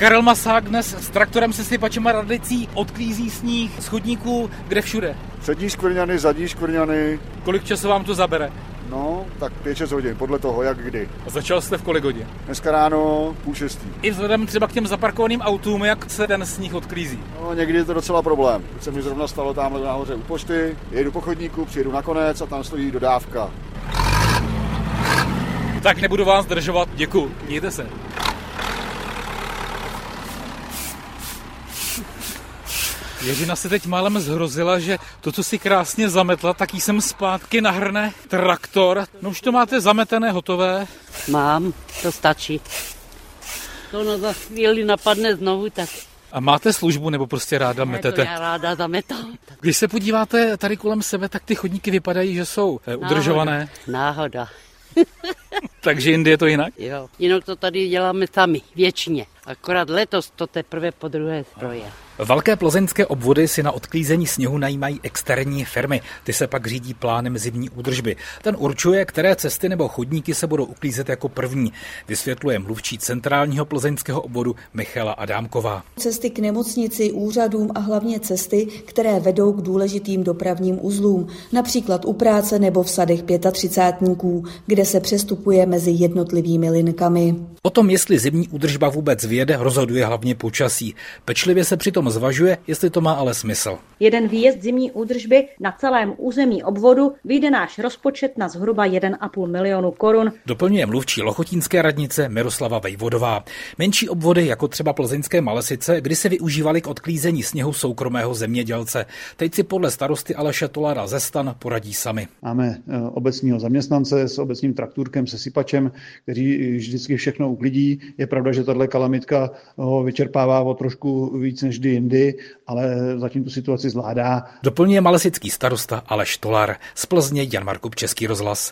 Karel Masák dnes s traktorem se sypačem a radlicí odklízí sníh z chodníků, kde všude. Přední škvrňany, zadní škvrňany. Kolik času vám to zabere? No, tak 5-6 hodin, podle toho, jak kdy. A začal jste v kolik hodin? Dneska ráno 5:30. I vzhledem třeba k těm zaparkovaným autům, jak se ten sníh odklízí? No, někdy je to docela problém. Teď se mi zrovna stalo tamhle nahoře u pošty, jedu po chodníku, přijedu nakonec a tam stojí dodávka. Tak nebudu vás zdržovat, děkuju, mějte se. Ježina se teď málem zhrozila, že to, co si krásně zametla, tak jí sem zpátky nahrne traktor. No už to máte zametené, hotové. Mám, to stačí. To ono za chvíli napadne znovu, tak... A máte službu, nebo prostě ráda metete? To já ráda zametám. Když se podíváte tady kolem sebe, tak ty chodníky vypadají, že jsou udržované. Náhoda. Takže jindy je to jinak? Jo, jinak to tady děláme sami, věčně. Akorát letos to teprve po druhé stroje. Velké plzeňské obvody si na odklízení sněhu najímají externí firmy. Ty se pak řídí plánem zimní údržby. Ten určuje, které cesty nebo chodníky se budou uklízet jako první, vysvětluje mluvčí centrálního plzeňského obvodu Michala Adámková. Cesty k nemocnici, úřadům a hlavně cesty, které vedou k důležitým dopravním uzlům, například u práce nebo v sadech 35, kde se přestupuje mezi jednotlivými linkami. O tom, jestli zimní údržba vůbec vyjede, rozhoduje hlavně počasí. Pečlivě se přitom zvažuje, jestli to má ale smysl. Jeden výjezd zimní údržby na celém území obvodu vyjde náš rozpočet na zhruba 1,5 milionu korun. Doplňuje mluvčí lochotínské radnice Miroslava Vejvodová. Menší obvody, jako třeba plzeňské Malesice, kdy se využívaly k odklízení sněhu soukromého zemědělce. Teď si podle starosty Aleše Tolara ze Stan poradí sami. Máme obecního zaměstnance s obecním traktůrkem, se sypačem, kteří vždycky všechno uklidí. Je pravda, že tahle kalamitka ho vyčerpává o trošku víc než jindy, ale zatím tu situaci zvládá. Doplňuje malesický starosta Aleš Tolar. Z Plzně Jan Markup, Český rozhlas.